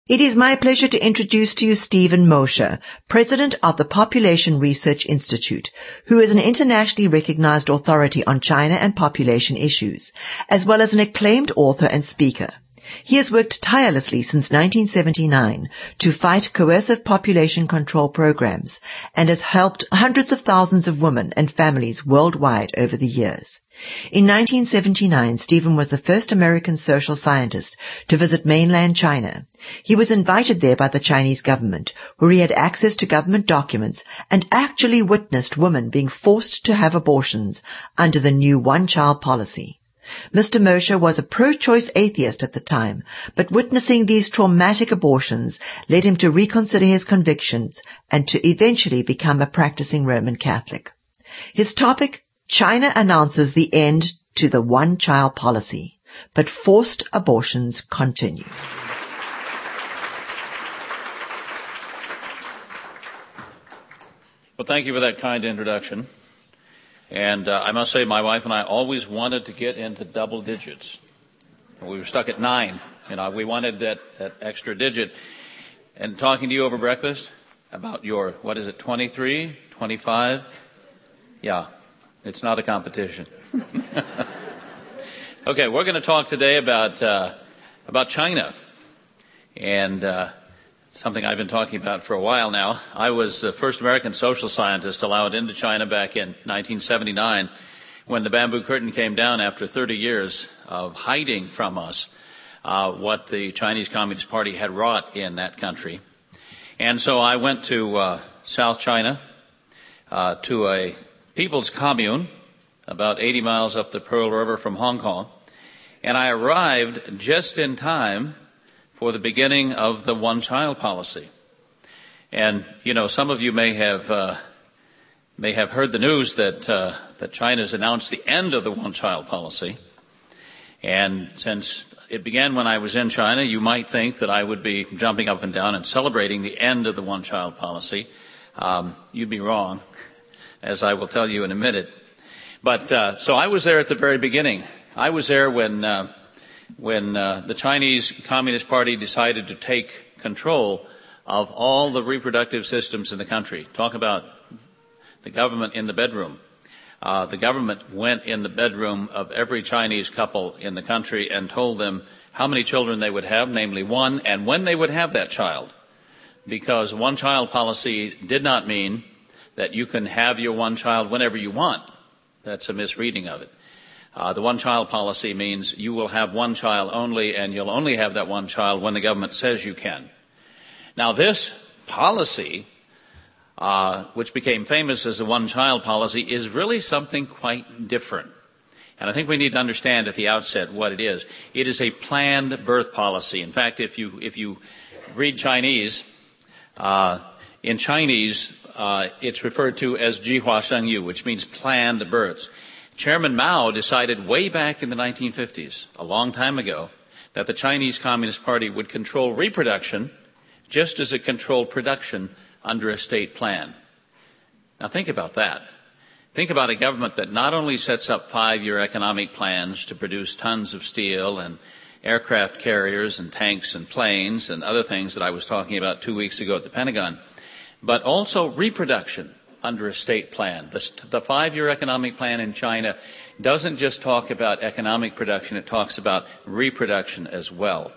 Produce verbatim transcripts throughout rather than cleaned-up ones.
It is my pleasure to introduce to you Stephen Mosher, President of the Population Research Institute, who is an internationally recognized authority on China and population issues, as well as an acclaimed author and speaker. He has worked tirelessly since nineteen seventy-nine to fight coercive population control programs and has helped hundreds of thousands of women and families worldwide over the years. In nineteen seventy-nine, Stephen was the first American social scientist to visit mainland China. He was invited there by the Chinese government, where he had access to government documents and actually witnessed women being forced to have abortions under the new one-child policy. Mister Mosher was a pro-choice atheist at the time, but witnessing these traumatic abortions led him to reconsider his convictions and to eventually become a practicing Roman Catholic. His topic, China announces the end to the one-child policy, but forced abortions continue. Well, thank you for that kind introduction. And uh, I must say, my wife and I always wanted to get into double digits. We were stuck at nine. You know, we wanted that, that extra digit. And talking to you over breakfast about your, what is it, twenty-three, twenty-five? Yeah, it's not a competition. Okay, we're going to talk today about uh, about China. And uh, something I've been talking about for a while now. I was the first American social scientist allowed into China back in nineteen seventy-nine when the bamboo curtain came down after thirty years of hiding from us uh, what the Chinese Communist Party had wrought in that country. And so I went to uh, South China uh, to a people's commune about eighty miles up the Pearl River from Hong Kong, and I arrived just in time for the beginning of the one-child policy. And, you know, some of you may have uh, may have heard the news that uh, that China's announced the end of the one-child policy. And since it began when I was in China, you might think that I would be jumping up and down and celebrating the end of the one-child policy. Um, you'd be wrong, as I will tell you in a minute. But uh, so I was there at the very beginning. I was there when Uh, when uh, the Chinese Communist Party decided to take control of all the reproductive systems in the country. Talk about the government in the bedroom. Uh, the government went in the bedroom of every Chinese couple in the country and told them how many children they would have, namely one, and when they would have that child. Because one-child policy did not mean that you can have your one child whenever you want. That's a misreading of it. Uh, the one-child policy means you will have one child only, and you'll only have that one child when the government says you can. Now, this policy, uh, which became famous as the one-child policy, is really something quite different. And I think we need to understand at the outset what it is. It is a planned birth policy. In fact, if you if you read Chinese, uh, in Chinese, uh, it's referred to as Jihua Shengyu, which means planned births. Chairman Mao decided way back in the nineteen fifties, a long time ago, that the Chinese Communist Party would control reproduction just as it controlled production under a state plan. Now think about that. Think about a government that not only sets up five-year economic plans to produce tons of steel and aircraft carriers and tanks and planes and other things that I was talking about two weeks ago at the Pentagon, but also reproduction under a state plan. The, the five-year economic plan in China doesn't just talk about economic production, it talks about reproduction as well.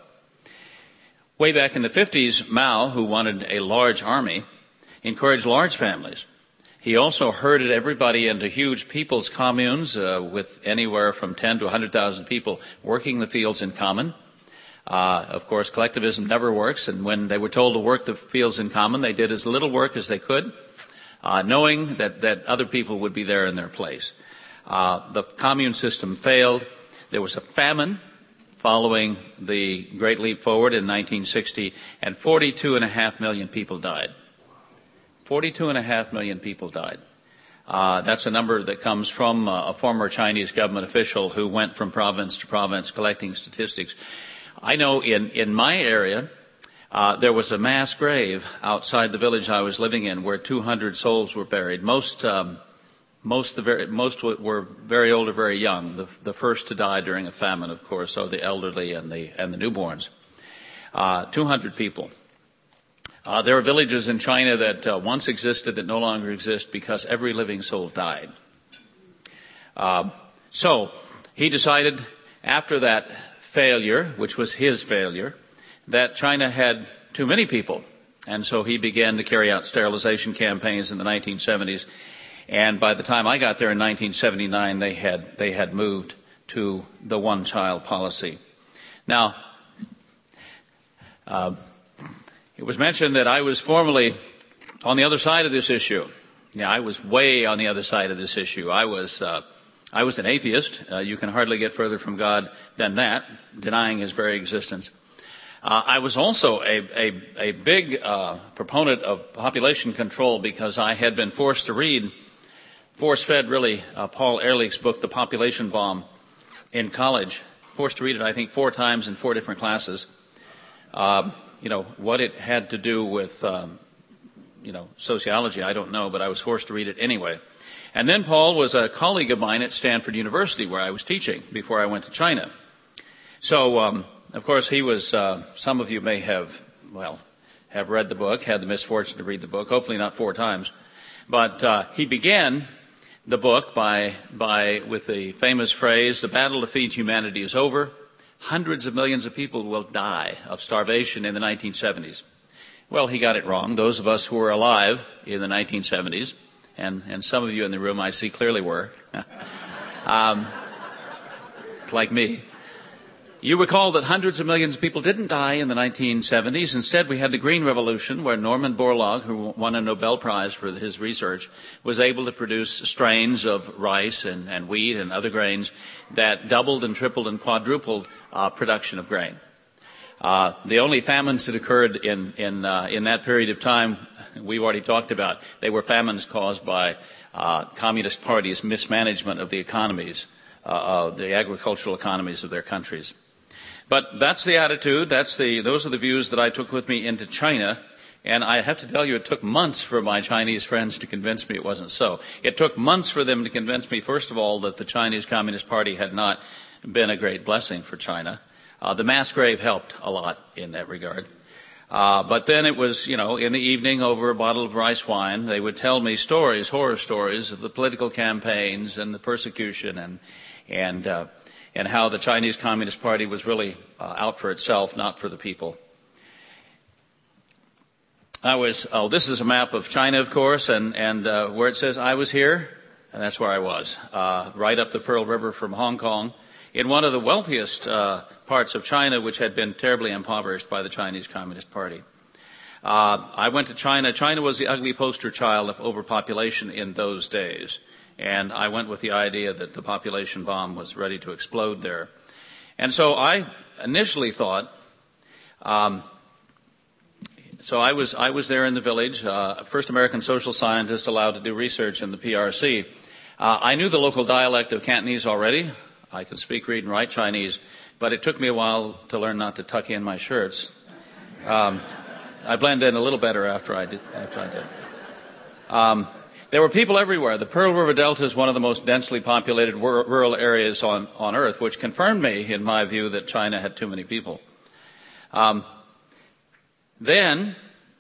Way back in the fifties, Mao, who wanted a large army, encouraged large families. He also herded everybody into huge people's communes uh, with anywhere from ten to one hundred thousand people working the fields in common. Uh, of course, collectivism never works, and when they were told to work the fields in common, they did as little work as they could. Uh, knowing that, that other people would be there in their place. Uh, the commune system failed. There was a famine following the Great Leap Forward in nineteen sixty, and forty-two and a half million people died. forty-two and a half million people died. Uh, that's a number that comes from uh, a former Chinese government official who went from province to province collecting statistics. I know in, in my area, Uh, there was a mass grave outside the village I was living in where two hundred souls were buried. Most, um, most, the very, most were very old or very young. The, the first to die during a famine, of course, are the elderly and the and the newborns. uh, two hundred people. Uh, there are villages in China that uh, once existed that no longer exist because every living soul died. Uh, so he decided after that failure, which was his failure, that China had too many people. And so he began to carry out sterilization campaigns in the nineteen seventies. And by the time I got there in nineteen seventy-nine, they had, they had moved to the one-child policy. Now, uh, it was mentioned that I was formerly on the other side of this issue. Yeah, I was way on the other side of this issue. I was, uh, I was an atheist. Uh, you can hardly get further from God than that, denying his very existence. Uh, I was also a, a, a big uh, proponent of population control because I had been forced to read, force-fed really, uh, Paul Ehrlich's book, The Population Bomb, in college. Forced to read it, I think, four times in four different classes. Uh, you know, what it had to do with, um, you know, sociology, I don't know, but I was forced to read it anyway. And then Paul was a colleague of mine at Stanford University, where I was teaching before I went to China. So, um, of course, he was, uh, some of you may have, well, have read the book, had the misfortune to read the book, hopefully not four times. But uh, he began the book by, by, with the famous phrase, "The battle to feed humanity is over. Hundreds of millions of people will die of starvation in the nineteen seventies. Well, he got it wrong. Those of us who were alive in the nineteen seventies, and, and some of you in the room I see clearly were, um, like me. You recall that hundreds of millions of people didn't die in the nineteen seventies. Instead, we had the Green Revolution, where Norman Borlaug, who won a Nobel Prize for his research, was able to produce strains of rice and, and wheat and other grains that doubled and tripled and quadrupled uh, production of grain. Uh, the only famines that occurred in in, uh, in that period of time, we've already talked about. They were famines caused by uh, Communist parties' mismanagement of the economies, uh, of the agricultural economies of their countries. But that's the attitude, that's the, those are the views that I took with me into China, and I have to tell you, it took months for my Chinese friends to convince me it wasn't so. It took months for them to convince me, first of all, that the Chinese Communist Party had not been a great blessing for China. Uh, the mass grave helped a lot in that regard. Uh, but then it was, you know, in the evening over a bottle of rice wine, they would tell me stories, horror stories of the political campaigns and the persecution and, and, uh, and how the Chinese Communist Party was really uh, out for itself, not for the people. I was, oh, this is a map of China, of course, and, and uh, where it says I was here, and that's where I was, uh, right up the Pearl River from Hong Kong, in one of the wealthiest uh, parts of China, which had been terribly impoverished by the Chinese Communist Party. Uh, I went to China. China was the ugly poster child of overpopulation in those days. And I went with the idea that the population bomb was ready to explode there. And so I initially thought, um, so I was I was there in the village, uh, first American social scientist allowed to do research in the P R C. Uh, I knew the local dialect of Cantonese already. I could speak, read, and write Chinese, but it took me a while to learn not to tuck in my shirts. Um, I blended in a little better after I did. After I did. Um, There were people everywhere. The Pearl River Delta is one of the most densely populated rural areas on, on Earth, which confirmed me in my view that China had too many people. Um, then,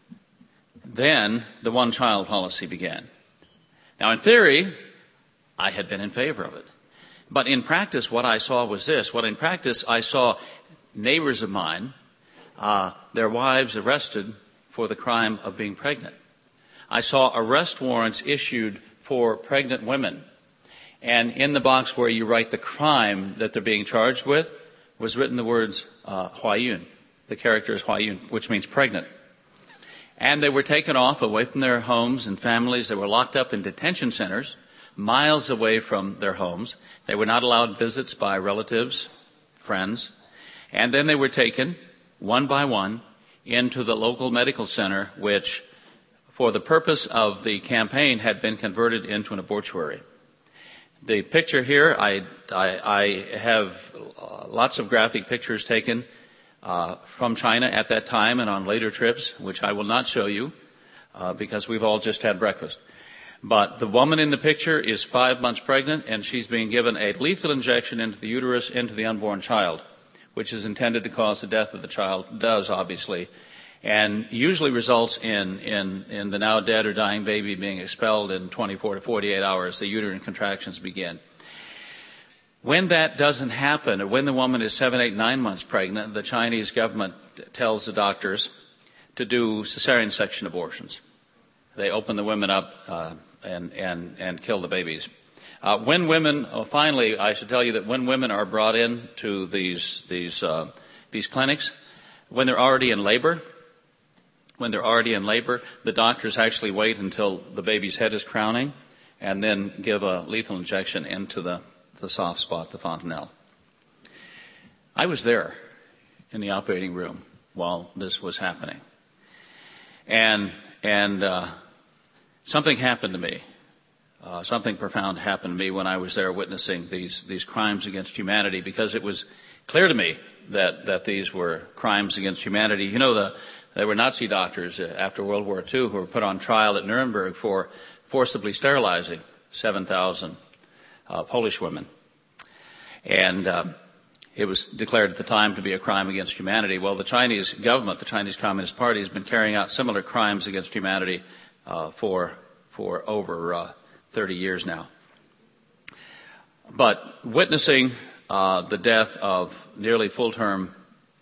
then the one-child policy began. Now, in theory, I had been in favor of it. But in practice, what I saw was this. What in practice, I saw neighbors of mine, uh, their wives arrested for the crime of being pregnant. I saw arrest warrants issued for pregnant women. And in the box where you write the crime that they're being charged with was written the words uh, Huaiyun. The character is Huaiyun, which means pregnant. And they were taken off away from their homes and families. They were locked up in detention centers miles away from their homes. They were not allowed visits by relatives, friends. And then they were taken one by one into the local medical center, which for the purpose of the campaign had been converted into an abortuary. The picture here, I, I, I have lots of graphic pictures taken uh, from China at that time and on later trips, which I will not show you uh, because we've all just had breakfast. But the woman in the picture is five months pregnant, and she's being given a lethal injection into the uterus, into the unborn child, which is intended to cause the death of the child, does obviously, and usually results in, in, in the now dead or dying baby being expelled in twenty-four to forty-eight hours. The uterine contractions begin. When that doesn't happen, or when the woman is seven, eight, nine months pregnant, the Chinese government tells the doctors to do cesarean section abortions. They open the women up uh, and, and, and kill the babies. Uh, when women, oh, finally, I should tell you that when women are brought in to these, these, uh, these clinics, when they're already in labor, when they're already in labor, the doctors actually wait until the baby's head is crowning and then give a lethal injection into the, the soft spot, the fontanelle. I was there in the operating room while this was happening. And, and, uh, something happened to me. Uh, something profound happened to me when I was there witnessing these, these crimes against humanity, because it was clear to me that, that these were crimes against humanity. You know, the, there were Nazi doctors after World War Two who were put on trial at Nuremberg for forcibly sterilizing seven thousand uh, Polish women. And, uh, it was declared at the time to be a crime against humanity. Well, the Chinese government, the Chinese Communist Party, has been carrying out similar crimes against humanity uh, for for over uh, thirty years now. But witnessing uh, the death of nearly full-term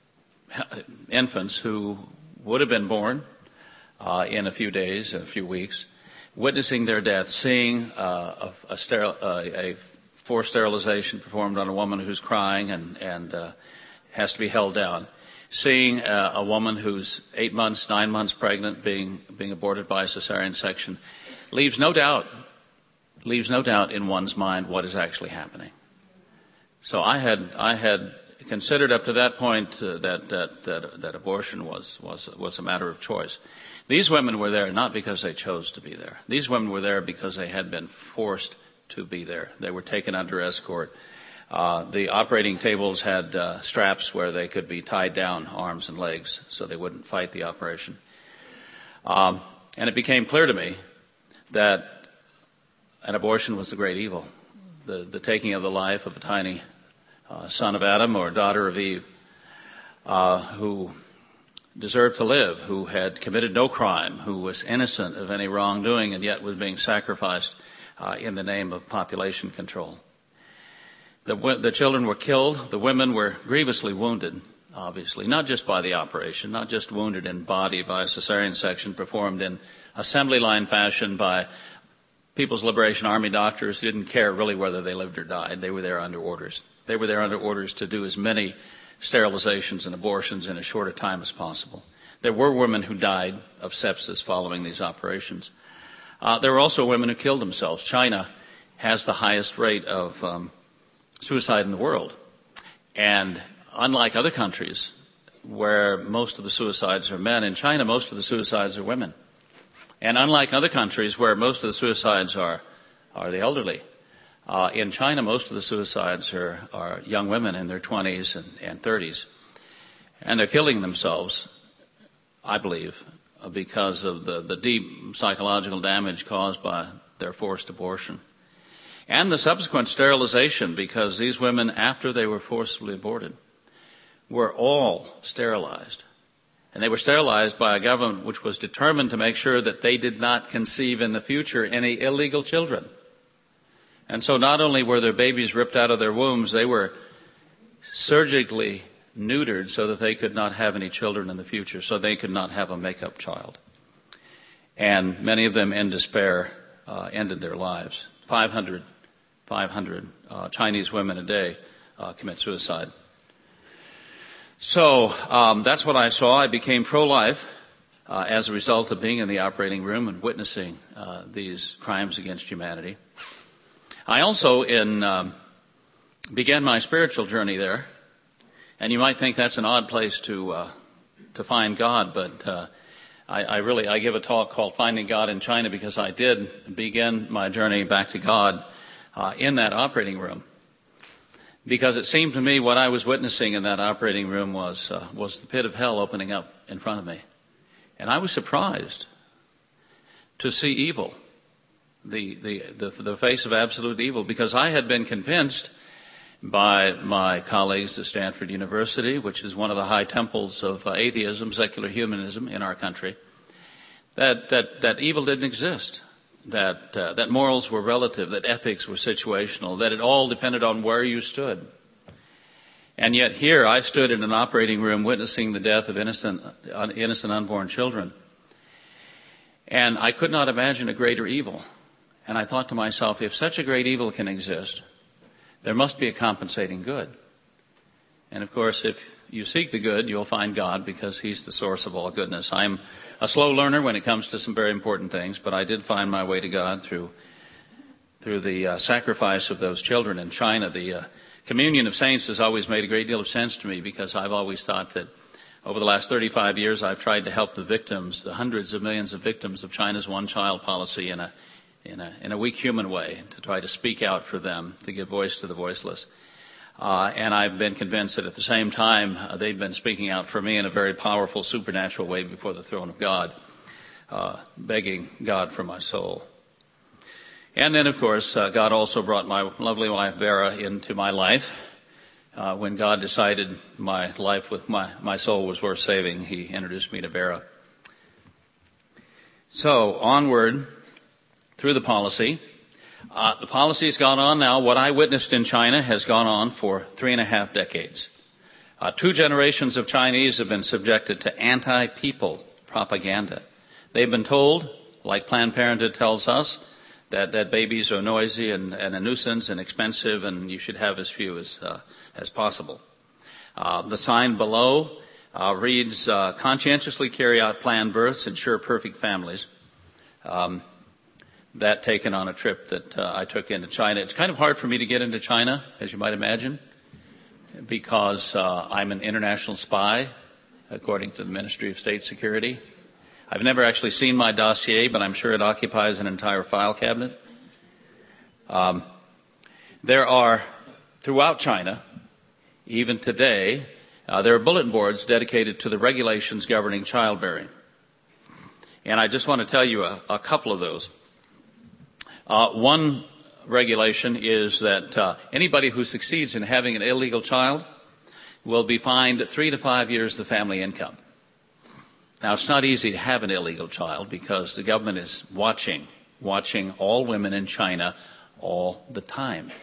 infants who would have been born uh, in a few days, a few weeks, witnessing their death, seeing uh, a, a, sterile, uh, a forced sterilization performed on a woman who's crying and, and uh, has to be held down, seeing uh, a woman who's eight months, nine months pregnant being being aborted by a cesarean section, leaves no doubt, leaves no doubt in one's mind what is actually happening. So I had I had considered up to that point uh, that, that that that abortion was was was a matter of choice. These women were there not because they chose to be there. These women were there because they had been forced to be there. They were taken under escort. Uh, the operating tables had uh, straps where they could be tied down, arms and legs, so they wouldn't fight the operation. Um, and it became clear to me that an abortion was the great evil, the, the taking of the life of a tiny uh, son of Adam or daughter of Eve, uh, who deserved to live, who had committed no crime, who was innocent of any wrongdoing, and yet was being sacrificed uh, in the name of population control. The, the children were killed. The women were grievously wounded, obviously, not just by the operation, not just wounded in body by a cesarean section performed in assembly line fashion by People's Liberation Army doctors who didn't care really whether they lived or died. They were there under orders. They were there under orders to do as many sterilizations and abortions in as short a time as possible. There were women who died of sepsis following these operations. Uh, there were also women who killed themselves. China has the highest rate of um, suicide in the world. And unlike other countries where most of the suicides are men, in China most of the suicides are women. And unlike other countries where most of the suicides are, are the elderly, uh, in China most of the suicides are, are young women in their twenties and, and thirties. And they're killing themselves, I believe, because of the, the deep psychological damage caused by their forced abortion. And the subsequent sterilization, because these women, after they were forcibly aborted, were all sterilized. And they were sterilized by a government which was determined to make sure that they did not conceive in the future any illegal children. And so not only were their babies ripped out of their wombs, they were surgically neutered so that they could not have any children in the future, so they could not have a make-up child. And many of them, in despair, uh, ended their lives. five hundred, five hundred uh, Chinese women a day uh, commit suicide. So um, that's what I saw. I became pro-life uh, as a result of being in the operating room and witnessing uh, these crimes against humanity. I also in, um, began my spiritual journey there. And you might think that's an odd place to uh, to find God, but uh, I, I really I give a talk called Finding God in China because I did begin my journey back to God uh, in that operating room. Because it seemed to me what I was witnessing in that operating room was uh, was the pit of hell opening up in front of me, and I was surprised to see evil, the the the, the face of absolute evil, because I had been convinced by my colleagues at Stanford University, which is one of the high temples of uh, atheism, secular humanism in our country, that that, that evil didn't exist, that uh, that morals were relative, that ethics were situational, that it all depended on where you stood. And yet here I stood in an operating room witnessing the death of innocent, uh, innocent unborn children. And I could not imagine a greater evil. And I thought to myself, if such a great evil can exist, there must be a compensating good. And of course, if you seek the good, you'll find God, because He's the source of all goodness. I'm a slow learner when it comes to some very important things, but I did find my way to God through through the uh, sacrifice of those children in China. The uh, communion of saints has always made a great deal of sense to me, because I've always thought that over the last thirty-five years I've tried to help the victims, the hundreds of millions of victims of China's one-child policy in a in a in a weak human way, to try to speak out for them, to give voice to the voiceless. Uh, and I've been convinced that at the same time uh, they've been speaking out for me in a very powerful supernatural way before the throne of God, uh, begging God for my soul. And then, of course, uh, God also brought my lovely wife Vera into my life. Uh, when God decided my life with my, my soul was worth saving, He introduced me to Vera. So, onward through the policy. Uh, the policy has gone on now. What I witnessed in China has gone on for three and a half decades. Uh, two generations of Chinese have been subjected to anti-people propaganda. They've been told, like Planned Parenthood tells us, that, that babies are noisy and, and a nuisance and expensive, and you should have as few as, uh, as possible. Uh, the sign below uh, reads, uh, conscientiously carry out planned births, ensure perfect families. Um, that taken on a trip that uh, I took into China. It's kind of hard for me to get into China, as you might imagine, because uh, I'm an international spy, according to the Ministry of State Security. I've never actually seen my dossier, but I'm sure it occupies an entire file cabinet. Um, there are, throughout China, even today, uh, there are bulletin boards dedicated to the regulations governing childbearing. And I just want to tell you a, a couple of those. Uh, one regulation is that uh, anybody who succeeds in having an illegal child will be fined three to five years the family income. Now, it's not easy to have an illegal child, because the government is watching, watching all women in China all the time.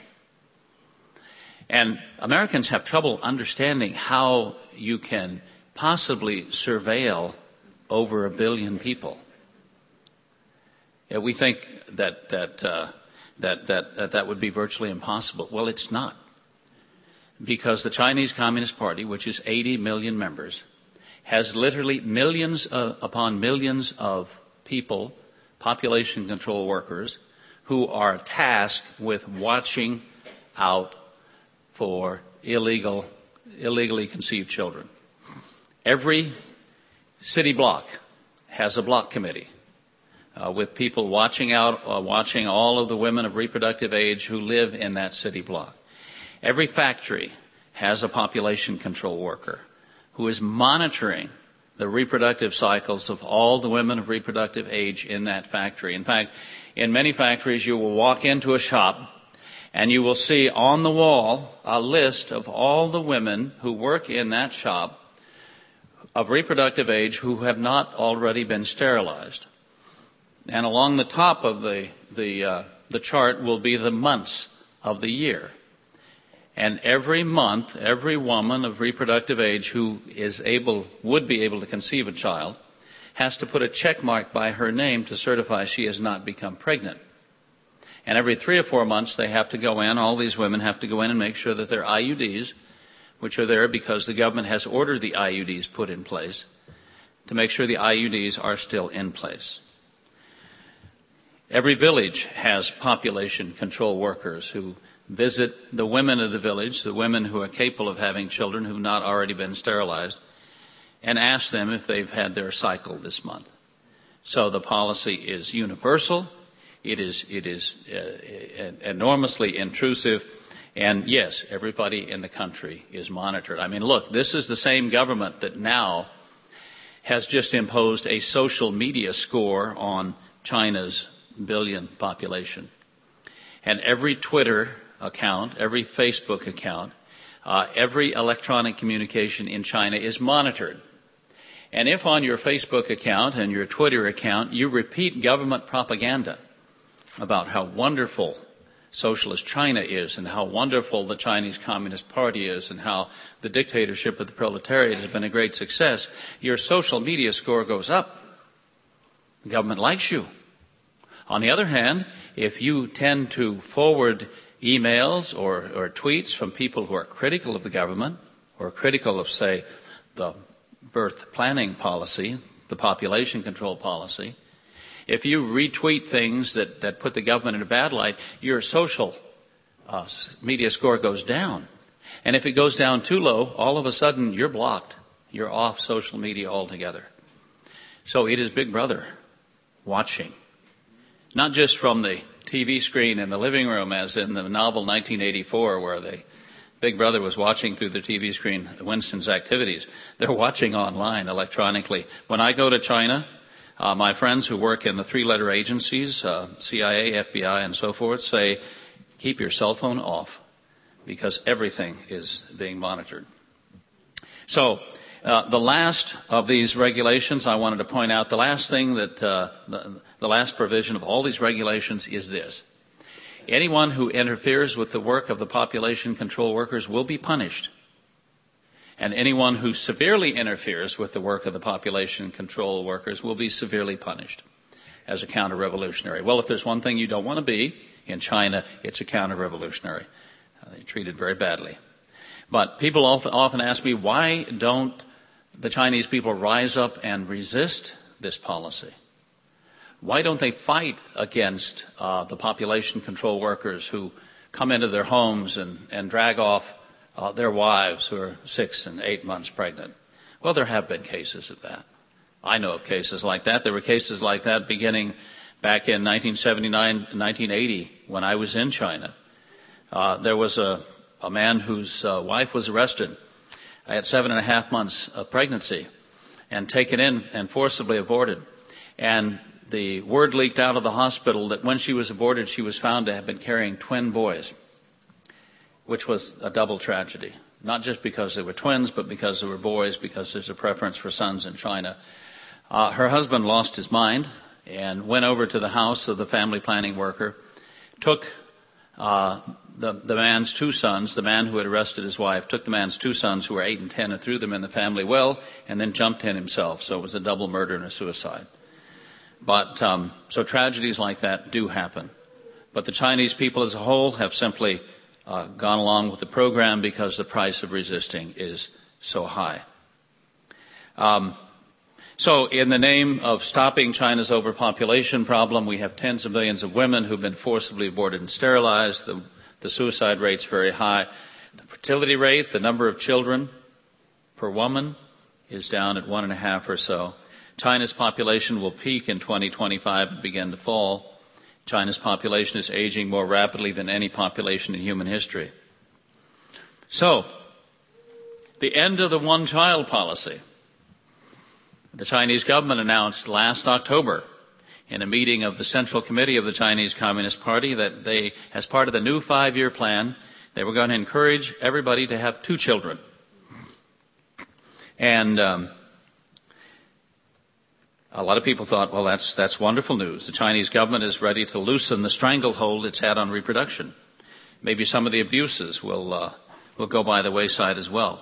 And Americans have trouble understanding how you can possibly surveil over a billion people. Yeah, we think that that, uh, that that that that would be virtually impossible. Well, it's not, because the Chinese Communist Party, which is eighty million members, has literally millions uh, upon millions of people, population control workers, who are tasked with watching out for illegal, illegally conceived children. Every city block has a block committee. Uh, with people watching out, uh, watching all of the women of reproductive age who live in that city block. Every factory has a population control worker who is monitoring the reproductive cycles of all the women of reproductive age in that factory. In fact, in many factories, you will walk into a shop and you will see on the wall a list of all the women who work in that shop of reproductive age who have not already been sterilized. And along the top of the the uh, the chart will be the months of the year. And every month, every woman of reproductive age who is able, would be able to conceive a child, has to put a check mark by her name to certify she has not become pregnant. And every three or four months they have to go in, all these women have to go in and make sure that their I U Ds, which are there because the government has ordered the I U Ds put in place, to make sure the I U Ds are still in place. Every village has population control workers who visit the women of the village, the women who are capable of having children who have not already been sterilized, and ask them if they've had their cycle this month. So the policy is universal. It is, it is uh, enormously intrusive. And yes, everybody in the country is monitored. I mean, look, this is the same government that now has just imposed a social media score on China's billion population. And every Twitter account, every Facebook account, uh, every electronic communication in China is monitored. And if on your Facebook account and your Twitter account you repeat government propaganda about how wonderful socialist China is and how wonderful the Chinese Communist Party is and how the dictatorship of the proletariat has been a great success, your social media score goes up. The government likes you. On the other hand, if you tend to forward emails or, or tweets from people who are critical of the government or critical of, say, the birth planning policy, the population control policy, if you retweet things that, that put the government in a bad light, your social uh, media score goes down. And if it goes down too low, all of a sudden you're blocked. You're off social media altogether. So it is Big Brother watching. Not just from the T V screen in the living room as in the novel nineteen eighty-four where the Big Brother was watching through the T V screen Winston's activities. They're watching online electronically. When I go to China, Uh, my friends who work in the three-letter agencies, uh, C I A, F B I, and so forth, say, keep your cell phone off because everything is being monitored. So uh, the last of these regulations, I wanted to point out, the last thing that, uh, the, the last provision of all these regulations is this. Anyone who interferes with the work of the population control workers will be punished. And anyone who severely interferes with the work of the population control workers will be severely punished as a counter-revolutionary. Well, if there's one thing you don't want to be in China, it's a counter-revolutionary. Uh, they're treated very badly. But people often, often ask me, why don't the Chinese people rise up and resist this policy? Why don't they fight against uh, the population control workers who come into their homes and, and drag off Uh, their wives who are six and eight months pregnant? Well, there have been cases of that. I know of cases like that. There were cases like that beginning back in nineteen seventy-nine, nineteen eighty, when I was in China. Uh, there was a, a man whose uh, wife was arrested at seven and a half months of pregnancy and taken in and forcibly aborted. And the word leaked out of the hospital that when she was aborted, she was found to have been carrying twin boys, which was a double tragedy. Not just because they were twins, but because they were boys, because there's a preference for sons in China. Uh, her husband lost his mind and went over to the house of the family planning worker, took uh, the, the man's two sons, the man who had arrested his wife, took the man's two sons who were eight and ten and threw them in the family well, and then jumped in himself. So it was a double murder and a suicide. But um, so tragedies like that do happen. But the Chinese people as a whole have simply Uh, gone along with the program because the price of resisting is so high. Um, so in the name of stopping China's overpopulation problem, we have tens of millions of women who've been forcibly aborted and sterilized. The, the suicide rate's very high. The fertility rate, the number of children per woman, is down at one and a half or so. China's population will peak in twenty twenty-five and begin to fall. China's population is aging more rapidly than any population in human history. So, the end of the one-child policy. The Chinese government announced last October in a meeting of the Central Committee of the Chinese Communist Party that they, as part of the new five-year plan, they were going to encourage everybody to have two children. And um, a lot of people thought, well, that's, that's wonderful news. The Chinese government is ready to loosen the stranglehold it's had on reproduction. Maybe some of the abuses will, uh, will go by the wayside as well.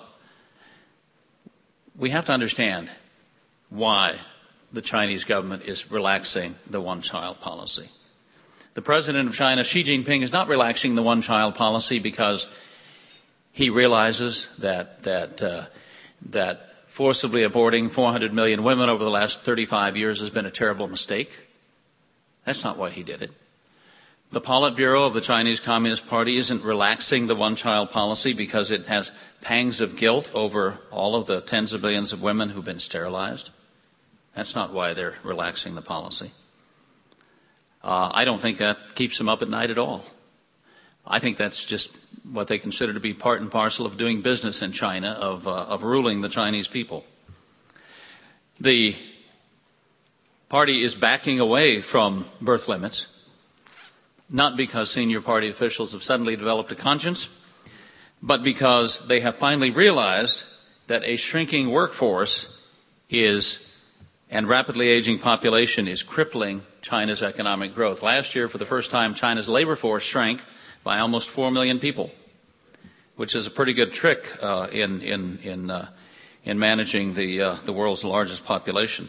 We have to understand why the Chinese government is relaxing the one-child policy. The president of China, Xi Jinping, is not relaxing the one-child policy because he realizes that, that, uh, that forcibly aborting four hundred million women over the last thirty-five years has been a terrible mistake. That's not why he did it. The Politburo of the Chinese Communist Party isn't relaxing the one-child policy because it has pangs of guilt over all of the tens of millions of women who've been sterilized. That's not why they're relaxing the policy. Uh, I don't think that keeps them up at night at all. I think that's just what they consider to be part and parcel of doing business in China, of, uh, of ruling the Chinese people. The party is backing away from birth limits. not because senior party officials have suddenly developed a conscience, but because they have finally realized that a shrinking workforce is and rapidly aging population is crippling China's economic growth. Last year, for the first time, China's labor force shrank by almost four million people, which is a pretty good trick uh, in in in uh, in managing the uh, the world's largest population.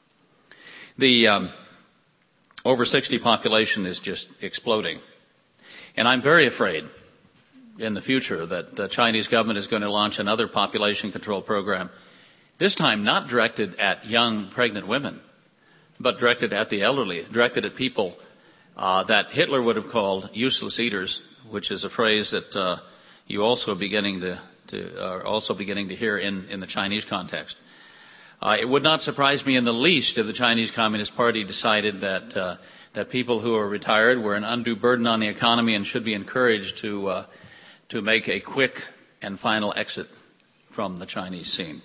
The um, over sixty population is just exploding, and I'm very afraid in the future that the Chinese government is going to launch another population control program, this time not directed at young pregnant women, but directed at the elderly, directed at people uh, that Hitler would have called useless eaters, which is a phrase that uh, you also are beginning to, to are also beginning to hear in, in the Chinese context. Uh, it would not surprise me in the least if the Chinese Communist Party decided that uh, that people who are retired were an undue burden on the economy and should be encouraged to uh, to make a quick and final exit from the Chinese scene.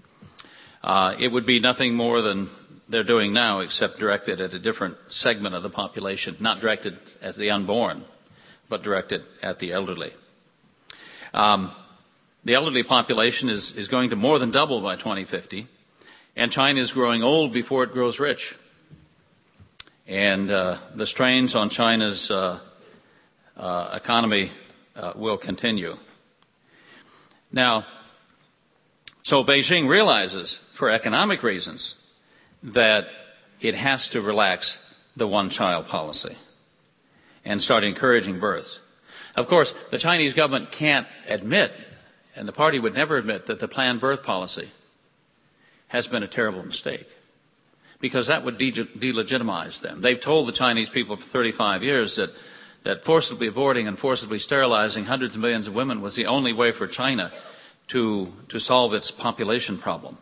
Uh, it would be nothing more than they're doing now, except directed at a different segment of the population, not directed at the unborn, but directed at the elderly. Um, the elderly population is, is going to more than double by twenty fifty, and China is growing old before it grows rich. And uh, the strains on China's uh, uh, economy uh, will continue. Now, so Beijing realizes, for economic reasons, that it has to relax the one-child policy and start encouraging births. Of course, the Chinese government can't admit, and the party would never admit, that the planned birth policy has been a terrible mistake, because that would de- delegitimize them. They've told the Chinese people for thirty-five years that, that forcibly aborting and forcibly sterilizing hundreds of millions of women was the only way for China to, to solve its population problem.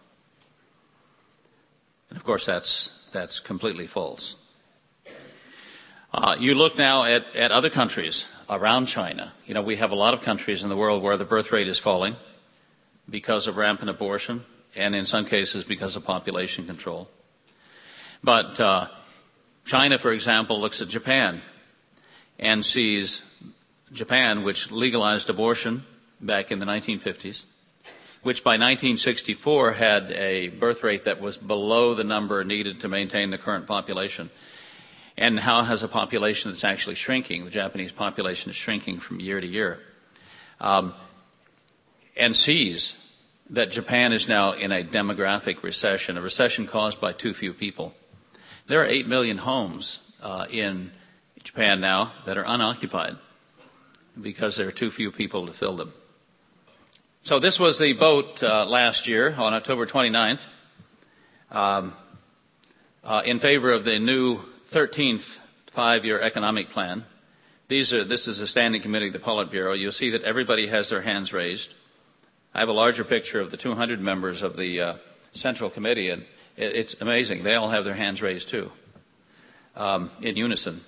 And of course, that's, that's completely false. Uh, you look now at, at other countries around China. You know, we have a lot of countries in the world where the birth rate is falling because of rampant abortion, and in some cases because of population control. But uh, China, for example, looks at Japan and sees Japan, which legalized abortion back in the nineteen fifties, which by nineteen sixty-four had a birth rate that was below the number needed to maintain the current population, and now has a population that's actually shrinking. The Japanese population is shrinking from year to year, um, and sees that Japan is now in a demographic recession, a recession caused by too few people. There are eight million homes uh, in Japan now that are unoccupied because there are too few people to fill them. So this was the vote uh, last year on October twenty-ninth um, uh, in favor of the new thirteenth five-year economic plan. These are, this is a standing committee of the Politburo. You'll see that everybody has their hands raised. I have a larger picture of the two hundred members of the uh, Central Committee, and it, it's amazing. They all have their hands raised, too, um, in unison.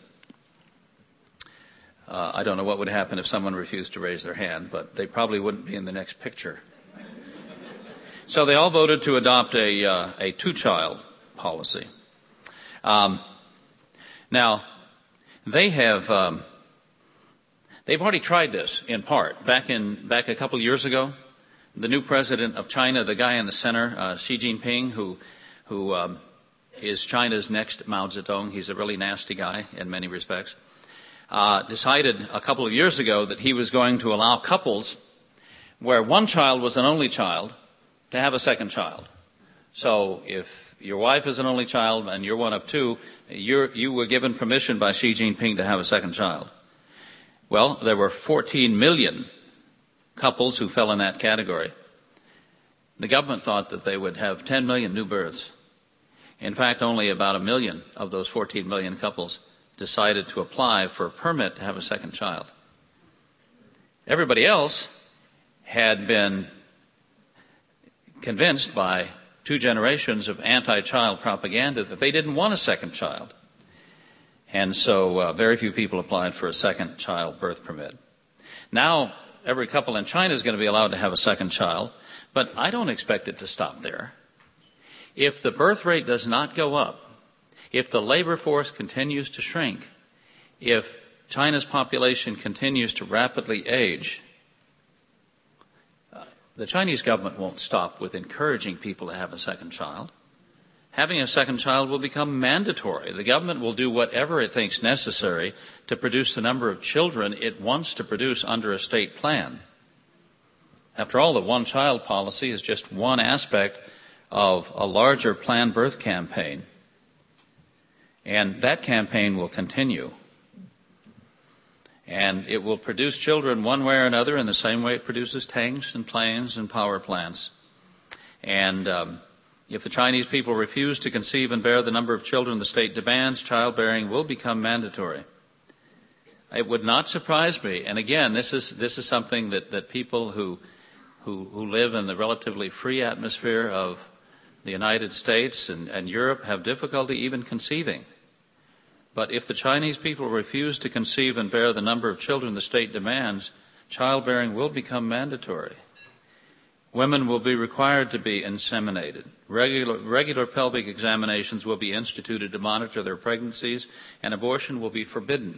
Uh, I don't know what would happen if someone refused to raise their hand, but they probably wouldn't be in the next picture. So they all voted to adopt a, uh, a two-child policy. Um, now, they have um, they've already tried this in part. Back in back a couple of years ago, the new president of China, the guy in the center, uh, Xi Jinping, who who um, is China's next Mao Zedong, he's a really nasty guy in many respects, uh, decided a couple of years ago that he was going to allow couples where one child was an only child to have a second child. So if your wife is an only child and you're one of two, you're, you were given permission by Xi Jinping to have a second child. Well, there were fourteen million couples who fell in that category. The government thought that they would have ten million new births. In fact, only about a million of those fourteen million couples decided to apply for a permit to have a second child. Everybody else had been convinced by two generations of anti-child propaganda that they didn't want a second child. And so uh, very few people applied for a second child birth permit. Now, every couple in China is going to be allowed to have a second child, but I don't expect it to stop there. If the birth rate does not go up, if the labor force continues to shrink, if China's population continues to rapidly age, uh, the Chinese government won't stop with encouraging people to have a second child. Having a second child will become mandatory. The government will do whatever it thinks necessary to produce the number of children it wants to produce under a state plan. After all, the one-child policy is just one aspect of a larger planned birth campaign. And that campaign will continue. And it will produce children one way or another in the same way it produces tanks and planes and power plants. And um, if the Chinese people refuse to conceive and bear the number of children the state demands, childbearing will become mandatory. It would not surprise me, and again, this is this is something that, that people who, who who live in the relatively free atmosphere of the United States and, and Europe have difficulty even conceiving. But if the Chinese people refuse to conceive and bear the number of children the state demands, childbearing will become mandatory. Women will be required to be inseminated. Regular, regular pelvic examinations will be instituted to monitor their pregnancies, and abortion will be forbidden.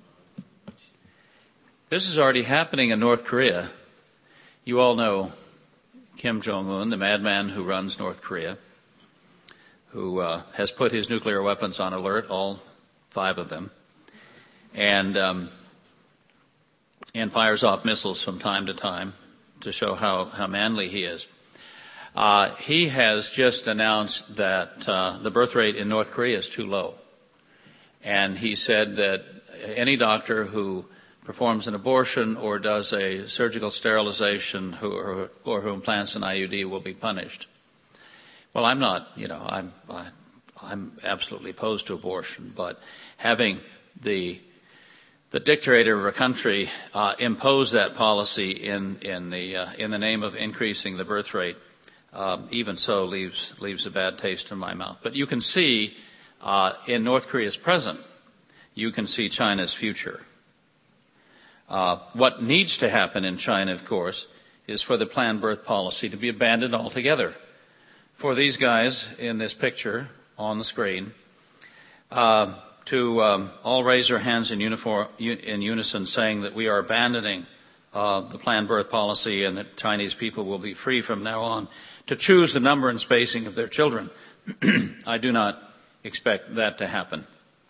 This is already happening in North Korea. You all know Kim Jong-un, the madman who runs North Korea, who uh, has put his nuclear weapons on alert, all five of them, and um, and fires off missiles from time to time to show how, how manly he is. Uh, he has just announced that uh, the birth rate in North Korea is too low. And he said that any doctor who performs an abortion or does a surgical sterilization who, or, or who implants an I U D will be punished. Well, I'm not, you know, I'm, I, I'm absolutely opposed to abortion, but having the the dictator of a country uh, impose that policy in in the uh, in the name of increasing the birth rate, um, even so leaves leaves a bad taste in my mouth. But you can see uh, in North Korea's present, you can see China's future. Uh, what needs to happen in China, of course, is for the planned birth policy to be abandoned altogether. For these guys in this picture on the screen, uh, to um, all raise their hands in, uniform, in unison saying that we are abandoning uh, the planned birth policy and that Chinese people will be free from now on to choose the number and spacing of their children. I do not expect that to happen.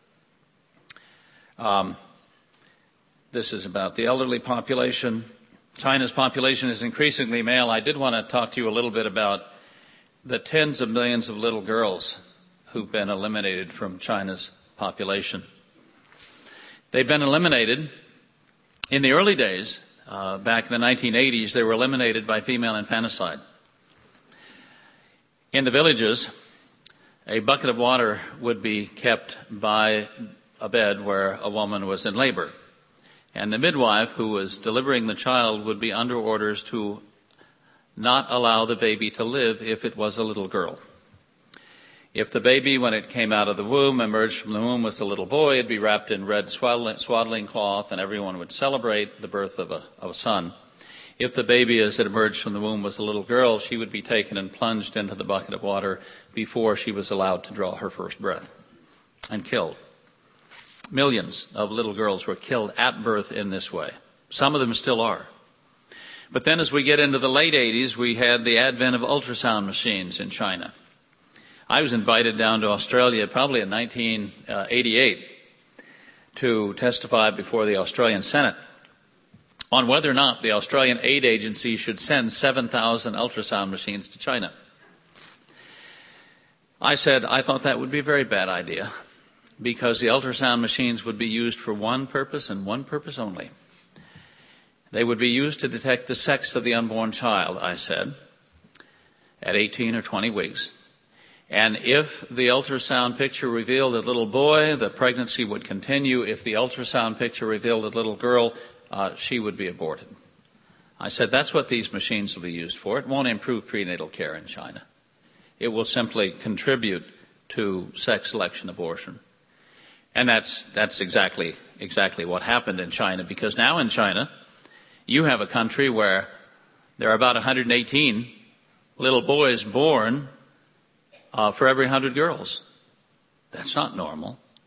Um, this is about the elderly population. China's population is increasingly male. I did want to talk to you a little bit about the tens of millions of little girls who've been eliminated from China's population. They've been eliminated. In the early days, uh, back in the nineteen eighties, they were eliminated by female infanticide. In the villages, a bucket of water would be kept by a bed where a woman was in labor. And the midwife who was delivering the child would be under orders to not allow the baby to live if it was a little girl. If the baby, when it came out of the womb, emerged from the womb was a little boy, it'd be wrapped in red swaddling, swaddling cloth, and everyone would celebrate the birth of a, of a son. If the baby, as it emerged from the womb, was a little girl, she would be taken and plunged into the bucket of water before she was allowed to draw her first breath and killed. Millions of little girls were killed at birth in this way. Some of them still are. But then as we get into the late eighties, we had the advent of ultrasound machines in China. I was invited down to Australia probably in nineteen eighty-eight to testify before the Australian Senate on whether or not the Australian aid agency should send seven thousand ultrasound machines to China. I said I thought that would be a very bad idea because the ultrasound machines would be used for one purpose and one purpose only. They would be used to detect the sex of the unborn child, I said, at eighteen or twenty weeks. And if the ultrasound picture revealed a little boy, the pregnancy would continue. If the ultrasound picture revealed a little girl, uh, she would be aborted. I said, that's what these machines will be used for. It won't improve prenatal care in China. It will simply contribute to sex selection abortion. And that's, that's exactly, exactly what happened in China, because now in China, you have a country where there are about one hundred eighteen little boys born Uh, for every hundred girls. That's not normal.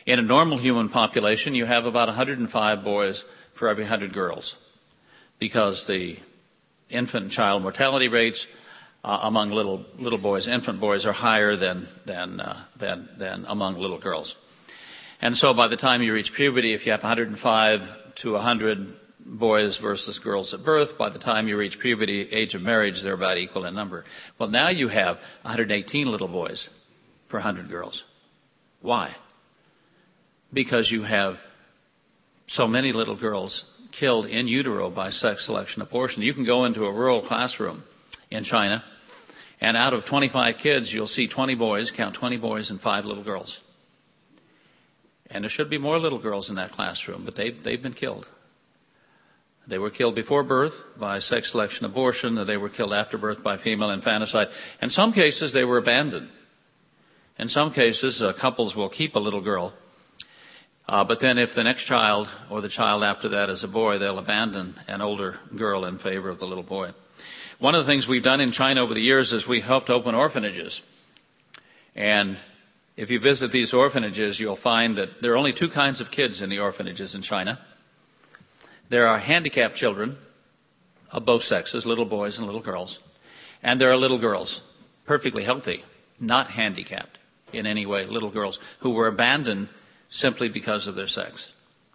In a normal human population, you have about one hundred five boys for every one hundred girls, because the infant and child mortality rates uh, among little little boys, infant boys, are higher than than uh, than than among little girls. And so, by the time you reach puberty, if you have one hundred five to one hundred boys versus girls at birth, by the time you reach puberty, age of marriage, they're about equal in number. Well, now you have one hundred eighteen little boys per one hundred girls. Why? Because you have so many little girls killed in utero by sex selection abortion. You can go into a rural classroom in China, and out of twenty-five kids, you'll see twenty boys, count twenty boys and five little girls. And there should be more little girls in that classroom, but they've, they've been killed. They were killed before birth by sex selection abortion. They were killed after birth by female infanticide. In some cases, they were abandoned. In some cases, uh, couples will keep a little girl. Uh, but then if the next child or the child after that is a boy, they'll abandon an older girl in favor of the little boy. One of the things we've done in China over the years is we helped open orphanages. And if you visit these orphanages, you'll find that there are only two kinds of kids in the orphanages in China. There are handicapped children of both sexes, little boys and little girls. And there are little girls, perfectly healthy, not handicapped in any way, little girls who were abandoned simply because of their sex.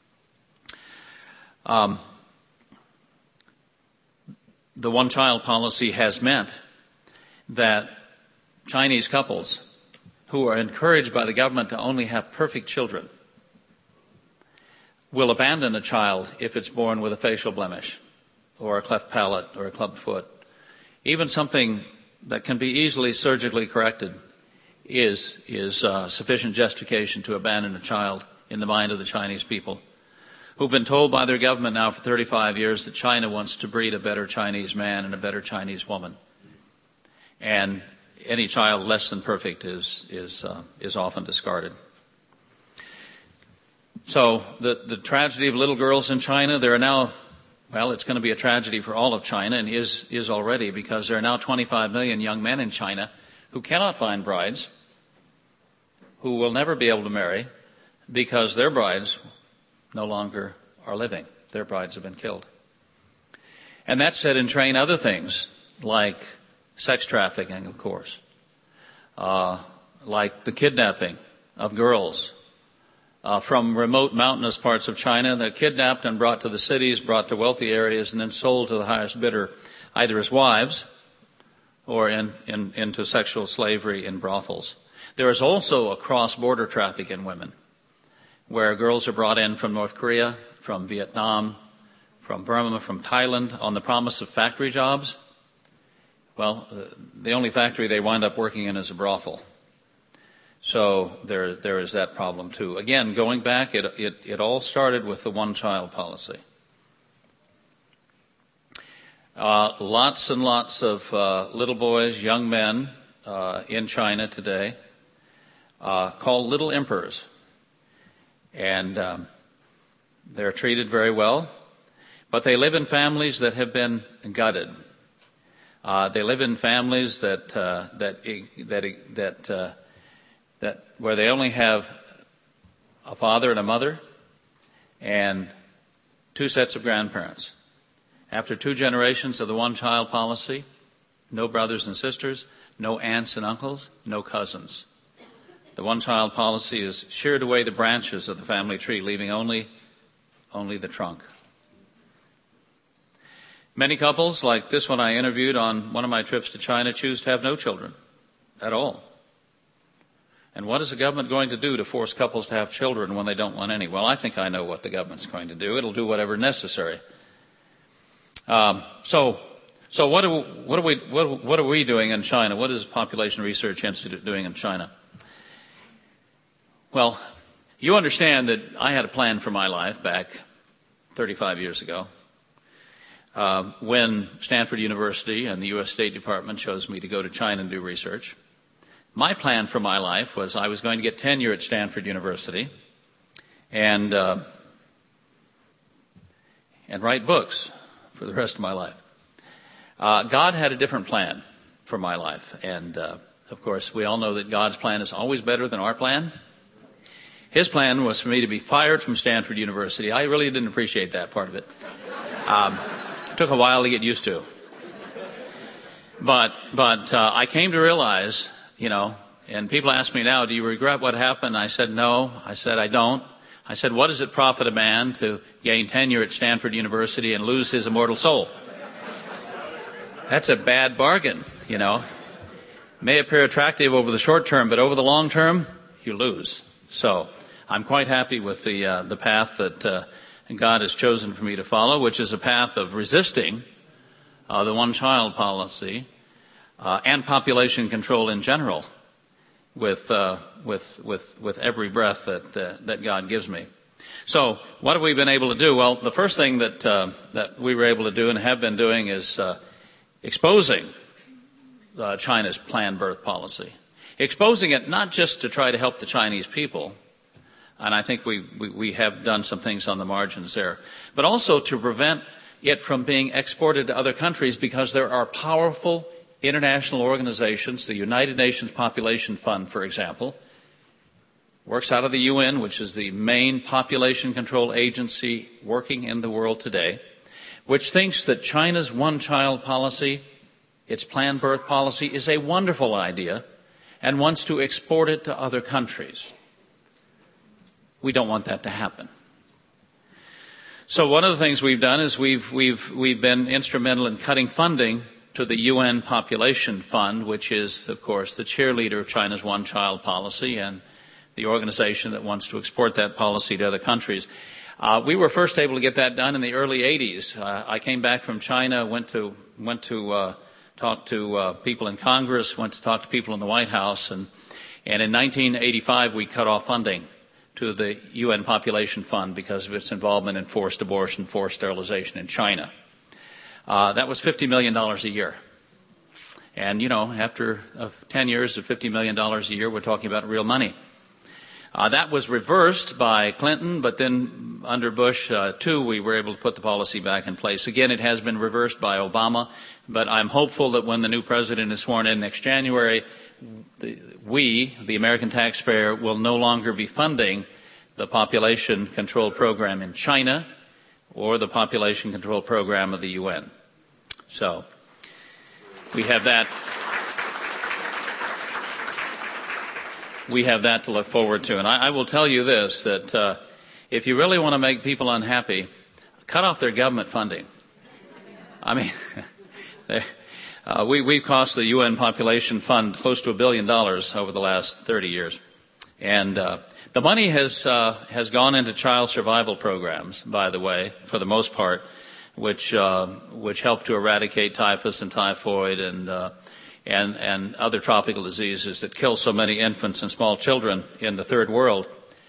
Um, the one-child policy has meant that Chinese couples who are encouraged by the government to only have perfect children will abandon a child if it's born with a facial blemish or a cleft palate or a clubbed foot. Even something that can be easily surgically corrected is, is uh, sufficient justification to abandon a child in the mind of the Chinese people, who've been told by their government now for thirty-five years that China wants to breed a better Chinese man and a better Chinese woman. And any child less than perfect is, is, uh, is often discarded. So the, the tragedy of little girls in China, there are now, well, it's going to be a tragedy for all of China, and is, is already, because there are now twenty-five million young men in China who cannot find brides, who will never be able to marry, because their brides no longer are living. Their brides have been killed. And that set in train other things, like sex trafficking, of course, uh, like the kidnapping of girls uh, from remote mountainous parts of China. They're kidnapped and brought to the cities, brought to wealthy areas, and then sold to the highest bidder, either as wives or in, in, into sexual slavery in brothels. There is also a cross-border traffic in women, where girls are brought in from North Korea, from Vietnam, from Burma, from Thailand, on the promise of factory jobs. Well, uh, the only factory they wind up working in is a brothel. So there, there is that problem too. Again, going back, it, it, it all started with the one-child policy. Uh, lots and lots of uh, little boys, young men uh, in China today uh, called little emperors. And um, they're treated very well, but they live in families that have been gutted. Uh, they live in families that uh, that that that uh, that where they only have a father and a mother and two sets of grandparents. After two generations of the one-child policy, no brothers and sisters, no aunts and uncles, no cousins. The one-child policy has sheared away the branches of the family tree, leaving only, only the trunk. Many couples, like this one I interviewed on one of my trips to China, choose to have no children at all. And what is the government going to do to force couples to have children when they don't want any? Well, I think I know what the government's going to do. It'll do whatever necessary. Um, so, so what are, what are we, what, what are we doing in China? What is the Population Research Institute doing in China? Well, you understand that I had a plan for my life back thirty-five years ago, uh, when Stanford University and the U S State Department chose me to go to China and do research. My plan for my life was I was going to get tenure at Stanford University and uh, and write books for the rest of my life. Uh, God had a different plan for my life, and uh, of course we all know that God's plan is always better than our plan. His plan was for me to be fired from Stanford University. I really didn't appreciate that part of it. Um, it took a while to get used to. But, but, uh, I came to realize, you know, and people ask me now, do you regret what happened? I said, no. I said, I don't. I said, what does it profit a man to gain tenure at Stanford University and lose his immortal soul? That's a bad bargain, you know. May appear attractive over the short term, but over the long term, you lose. So, I'm quite happy with the uh, the path that uh, God has chosen for me to follow, which is a path of resisting uh, the one-child policy uh, and population control in general, with uh, with with with every breath that uh, that God gives me. So, what have we been able to do? Well, the first thing that uh, that we were able to do and have been doing is uh, exposing uh, China's planned birth policy, exposing it not just to try to help the Chinese people. And I think we, we, we have done some things on the margins there. But also to prevent it from being exported to other countries, because there are powerful international organizations. The United Nations Population Fund, for example, works out of the U N, which is the main population control agency working in the world today, which thinks that China's one-child policy, its planned birth policy, is a wonderful idea and wants to export it to other countries. We don't want that to happen. So one of the things we've done is we've we've we've been instrumental in cutting funding to the U N Population Fund, which is, of course, the cheerleader of China's one-child policy and the organization that wants to export that policy to other countries. Uh, we were first able to get that done in the early eighties. Uh, I came back from China, went to went to uh, talk to uh, people in Congress, went to talk to people in the White House, and and in nineteen eighty-five we cut off funding to the U N Population Fund because of its involvement in forced abortion, forced sterilization in China. Uh, that was fifty million dollars a year. And, you know, after uh, ten years of fifty million dollars a year, we're talking about real money. Uh, that was reversed by Clinton, but then under Bush, uh, too, we were able to put the policy back in place. Again, it has been reversed by Obama, but I'm hopeful that when the new president is sworn in next January, the, we, the American taxpayer, will no longer be funding the population control program in China or the population control program of the U N. So, we have that. We have that to look forward to. And I, I will tell you this, that uh, if you really want to make people unhappy, cut off their government funding. I mean, uh, we, we've cost the U N Population Fund close to a billion dollars over the last thirty years. And uh, the money has uh, has gone into child survival programs, by the way, for the most part, which uh, which help to eradicate typhus and typhoid and uh, and and other tropical diseases that kill so many infants and small children in the third world.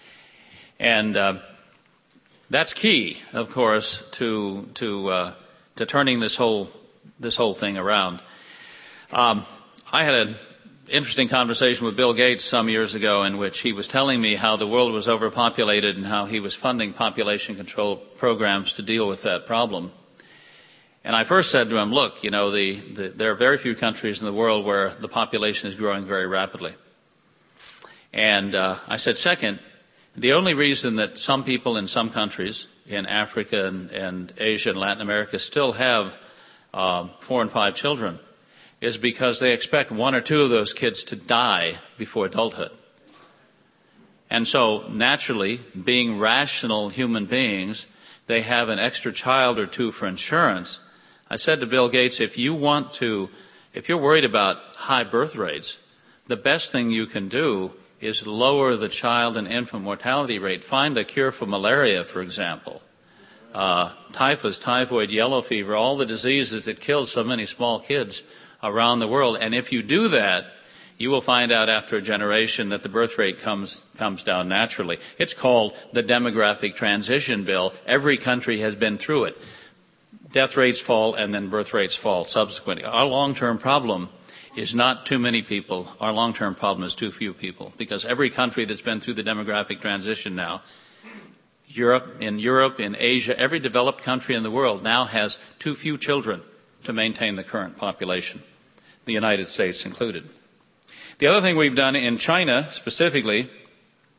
And uh, that's key, of course, to to uh, to turning this whole this whole thing around. Um, I had an interesting conversation with Bill Gates some years ago in which he was telling me how the world was overpopulated and how he was funding population control programs to deal with that problem. And I first said to him, look, you know, the, the, there are very few countries in the world where the population is growing very rapidly. And uh, I said, second, the only reason that some people in some countries, in Africa and, and Asia and Latin America, still have uh, four and five children is because they expect one or two of those kids to die before adulthood. And so, naturally, being rational human beings, they have an extra child or two for insurance. I said to Bill Gates, if you want to, if you're worried about high birth rates, the best thing you can do is lower the child and infant mortality rate. Find a cure for malaria, for example. Uh, typhus, typhoid, yellow fever, all the diseases that kill so many small kids around the world. And if you do that, you will find out after a generation that the birth rate comes comes down naturally. It's called the demographic transition bill. Every country has been through it. Death rates fall and then birth rates fall subsequently. Our long-term problem is not too many people. Our long-term problem is too few people, because every country that's been through the demographic transition now, Europe, in Europe, in Asia, every developed country in the world now has too few children to maintain the current population, the United States included. The other thing we've done in China specifically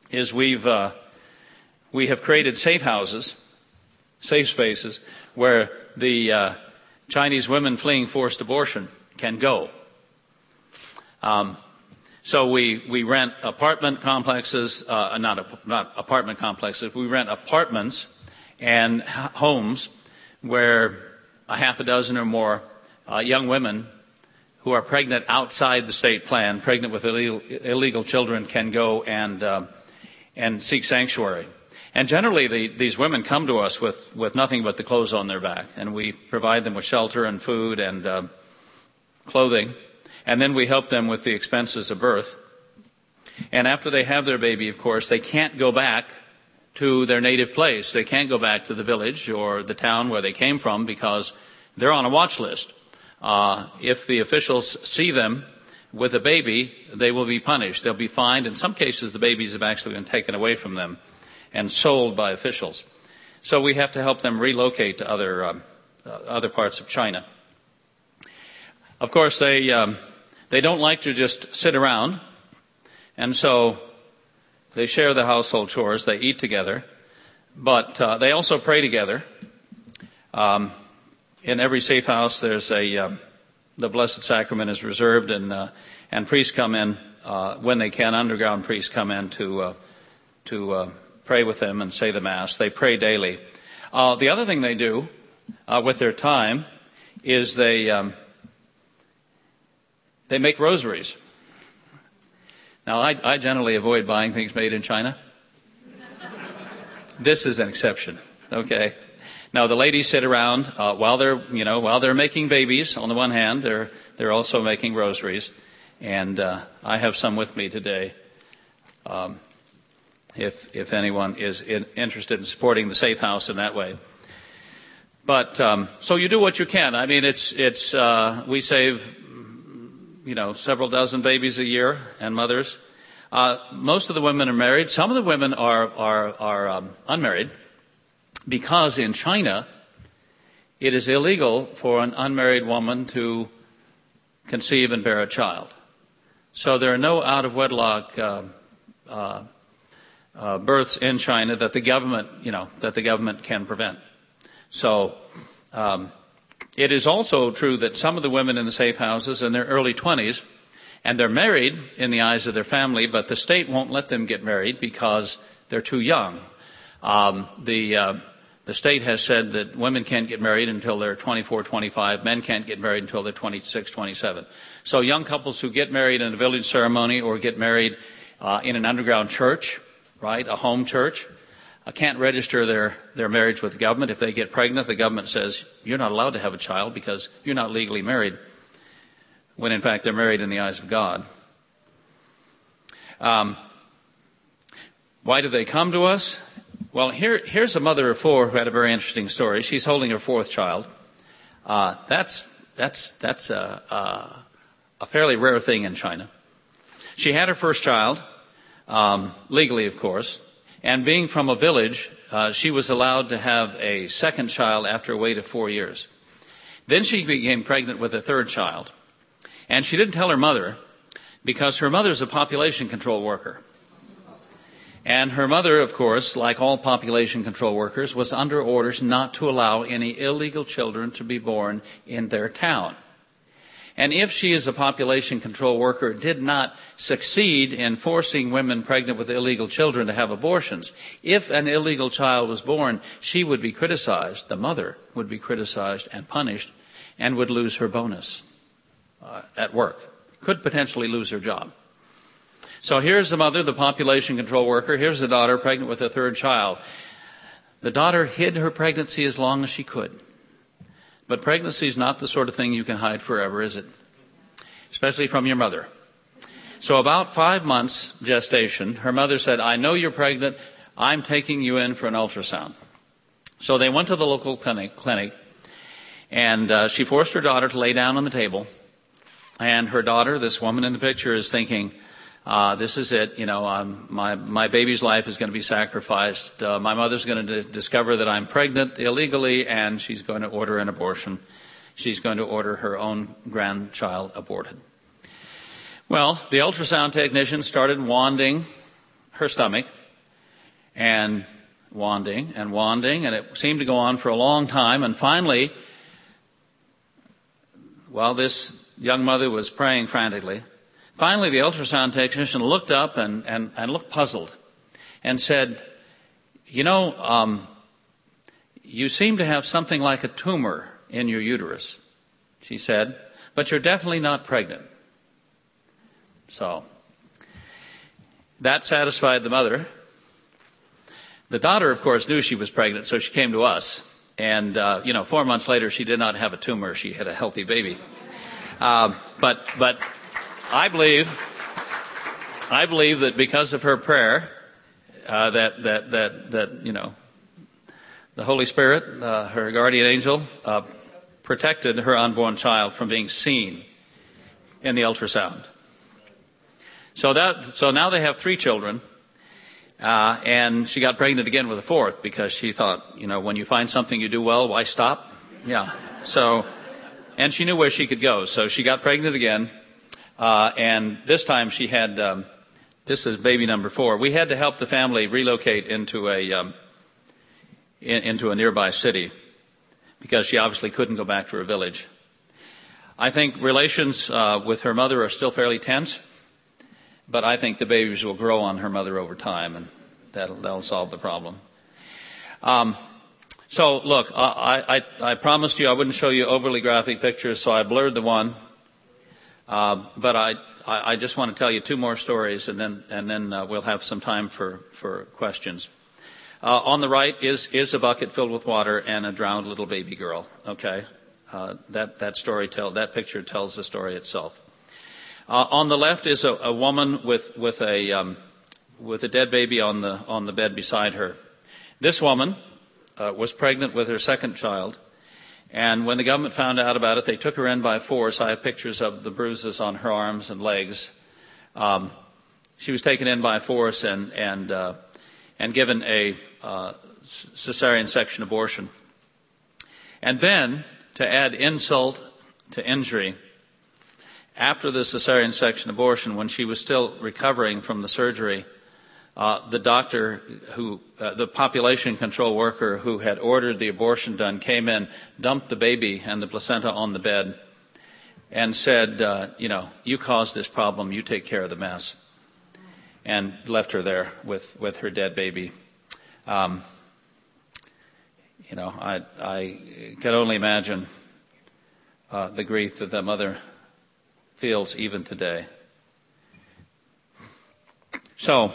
is we've uh, we have created safe houses, safe spaces, where the uh, Chinese women fleeing forced abortion can go. Um, so we we rent apartment complexes, uh, not not apartment complexes. We rent apartments and h- homes where a half a dozen or more uh, young women who are pregnant outside the state plan, pregnant with illegal, illegal children, can go and uh, and seek sanctuary. And generally, the, these women come to us with, with nothing but the clothes on their back, and we provide them with shelter and food and uh, clothing, and then we help them with the expenses of birth. And after they have their baby, of course, they can't go back to their native place. They can't go back to the village or the town where they came from because they're on a watch list. Uh, if the officials see them with a baby, they will be punished. They'll be fined. In some cases, the babies have actually been taken away from them and sold by officials. So we have to help them relocate to other um, uh, other parts of China. Of course, they um, they don't like to just sit around, and so they share the household chores. They eat together, but uh, they also pray together. Um, in every safe house, there's a um, the Blessed Sacrament is reserved, and uh, and priests come in uh, when they can. Underground priests come in to uh, to uh, pray with them and say the Mass. They pray daily. Uh, the other thing they do uh, with their time is they um, they make rosaries. Now, I, I generally avoid buying things made in China. This is an exception. Okay. Now, the ladies sit around uh, while they're, you know, while they're making babies. On the one hand, they're they're also making rosaries, and uh, I have some with me today. Um, if if anyone is in, interested in supporting the Safe House in that way. But um, so you do what you can. I mean, it's it's uh, we save, you know, several dozen babies a year and mothers. Uh, most of the women are married. Some of the women are are are um, unmarried, because in China it is illegal for an unmarried woman to conceive and bear a child. So there are no out of wedlock uh, uh, uh, births in China that the government, you know, that the government can prevent. So um, it is also true that some of the women in the safe houses in their early twenties, and they're married in the eyes of their family, but the state won't let them get married because they're too young. Um, the uh, the state has said that women can't get married until they're twenty-four, twenty-five. Men can't get married until they're twenty-six, twenty-seven. So young couples who get married in a village ceremony or get married uh, in an underground church, right, a home church, uh, can't register their, their marriage with the government. If they get pregnant, the government says, you're not allowed to have a child because you're not legally married, when in fact they're married in the eyes of God. Um, why do they come to us? Well, here, here's a mother of four who had a very interesting story. She's holding her fourth child. Uh, that's that's that's a, a, a fairly rare thing in China. She had her first child, um, legally, of course, and being from a village, uh, she was allowed to have a second child after a wait of four years. Then she became pregnant with a third child, and she didn't tell her mother because her mother's a population control worker. And her mother, of course, like all population control workers, was under orders not to allow any illegal children to be born in their town. And if she, as a population control worker, did not succeed in forcing women pregnant with illegal children to have abortions, if an illegal child was born, she would be criticized, the mother would be criticized and punished, and would lose her bonus uh, at work, could potentially lose her job. So here's the mother, the population control worker. Here's the daughter, pregnant with a third child. The daughter hid her pregnancy as long as she could. But pregnancy is not the sort of thing you can hide forever, is it? Especially from your mother. So about five months gestation, her mother said, I know you're pregnant. I'm taking you in for an ultrasound. So they went to the local clinic, clinic and uh, she forced her daughter to lay down on the table. And her daughter, this woman in the picture, is thinking, Uh, this is it, you know, um, my, my baby's life is going to be sacrificed. Uh, my mother's going to d- discover that I'm pregnant illegally, and she's going to order an abortion. She's going to order her own grandchild aborted. Well, the ultrasound technician started wanding her stomach and wanding and wanding, and it seemed to go on for a long time. And finally, while this young mother was praying frantically, finally the ultrasound technician looked up and, and, and looked puzzled and said, you know, um, you seem to have something like a tumor in your uterus, she said, but you're definitely not pregnant. So that satisfied the mother. The daughter, of course, knew she was pregnant, so she came to us. And, uh, you know, four months later, she did not have a tumor. She had a healthy baby. Uh, but, but I believe, I believe that because of her prayer, uh, that, that, that, that, you know, the Holy Spirit, uh, her guardian angel, uh, protected her unborn child from being seen in the ultrasound. So that, so now they have three children, uh, and she got pregnant again with a fourth because she thought, you know, when you find something you do well, why stop? Yeah. So, and she knew where she could go, so she got pregnant again, uh, and this time she had, um, this is baby number four. We had to help the family relocate into a, um, in, into a nearby city because she obviously couldn't go back to her village. I think relations, uh, with her mother are still fairly tense. But I think the babies will grow on her mother over time, and that'll, that'll solve the problem. Um, so, look, I, I, I promised you I wouldn't show you overly graphic pictures, so I blurred the one. Uh, but I, I, I just want to tell you two more stories, and then, and then uh, we'll have some time for, for questions. Uh, on the right is, is a bucket filled with water and a drowned little baby girl. Okay, uh, that that story tell that picture tells the story itself. Uh, on the left is a, a woman with with a um, with a dead baby on the on the bed beside her. This woman uh, was pregnant with her second child, and when the government found out about it, they took her in by force. I have pictures of the bruises on her arms and legs. Um, she was taken in by force and and uh, and given a uh, cesarean section abortion. And then, to add insult to injury, after the cesarean section abortion, when she was still recovering from the surgery, uh, the doctor who, uh, the population control worker who had ordered the abortion done came in, dumped the baby and the placenta on the bed, and said, uh, you know, you caused this problem, you take care of the mess, and left her there with, with her dead baby. Um, you know, I, I can only imagine uh, the grief that the mother feels even today. So,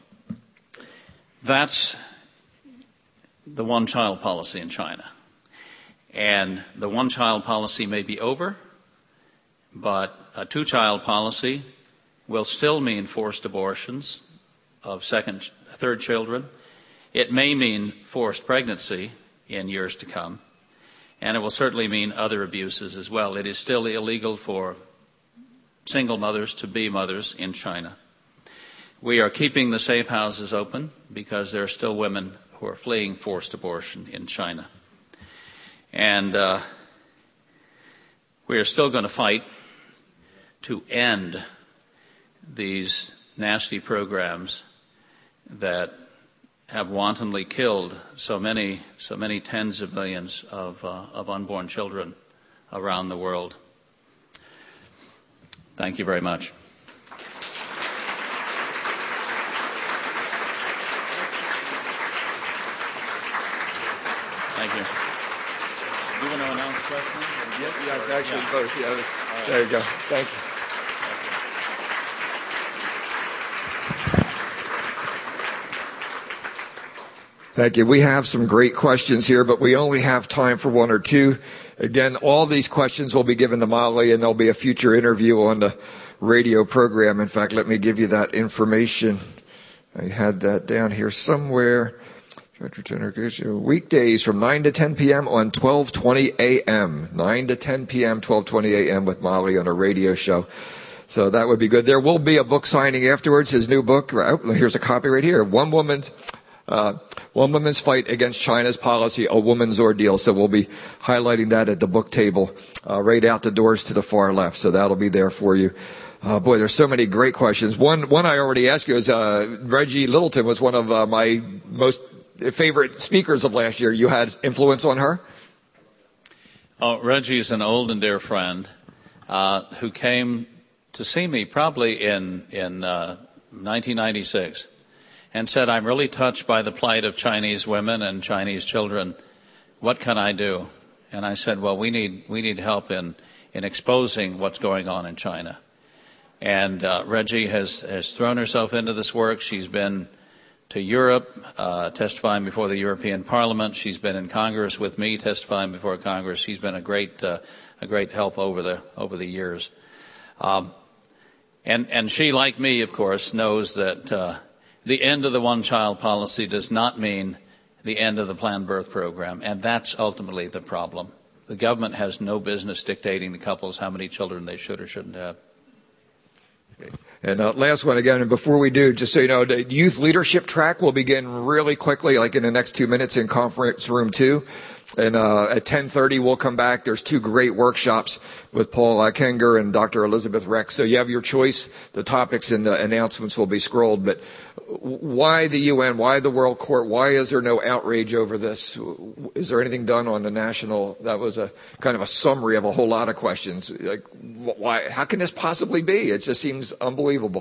that's the one-child policy in China. And the one-child policy may be over, but a two-child policy will still mean forced abortions of second, third children. It may mean forced pregnancy in years to come. And it will certainly mean other abuses as well. It is still illegal for single mothers to be mothers in China. We are keeping the safe houses open because there are still women who are fleeing forced abortion in China. And uh, we are still going to fight to end these nasty programs that have wantonly killed so many, so many tens of millions of, uh, of unborn children around the world. Thank you very much. Thank you. Do you want to announce questions? Yes, yes, actually yeah. both. Yeah. Right. There you go. Thank you. Thank you. We have some great questions here, but we only have time for one or two. Again, all these questions will be given to Molly, and there'll be a future interview on the radio program. In fact, let me give you that information. I had that down here somewhere. Weekdays from nine to ten p.m. on twelve twenty a.m. nine to ten p.m., twelve twenty a.m. with Molly on a radio show. So that would be good. There will be a book signing afterwards, his new book. Oh, here's a copy right here. One Woman's Uh, One Woman's Fight Against China's Policy, A Woman's Ordeal. So we'll be highlighting that at the book table, uh, right out the doors to the far left. So that'll be there for you. Oh boy, there's so many great questions. One, one I already asked you is, uh, Reggie Littleton was one of uh, my most favorite speakers of last year. You had influence on her? Oh, Reggie's an old and dear friend, uh, who came to see me probably in, in, uh, nineteen ninety-six and said, I'm really touched by the plight of Chinese women and Chinese children. What can I do? And I said, well, we need, we need help in, in exposing what's going on in China. And uh, Reggie has, has thrown herself into this work. She's been to Europe, uh, testifying before the European Parliament. She's been in Congress with me, testifying before Congress. She's been a great, uh, a great help over the over the years. Um, and and she, like me, of course, knows that uh, the end of the one-child policy does not mean the end of the planned birth program, and that's ultimately the problem. The government has no business dictating to couples how many children they should or shouldn't have. And uh, last one again, and before we do, just so you know, the youth leadership track will begin really quickly, like in the next two minutes in conference room two. And uh, at ten thirty, we'll come back. There's two great workshops with Paul uh, Kenger and Doctor Elizabeth Rex. So you have your choice. The topics and the announcements will be scrolled. But why the U N? Why the World Court? Why is there no outrage over this? Is there anything done on the national? That was a kind of a summary of a whole lot of questions. Like, why? How can this possibly be? It just seems unbelievable.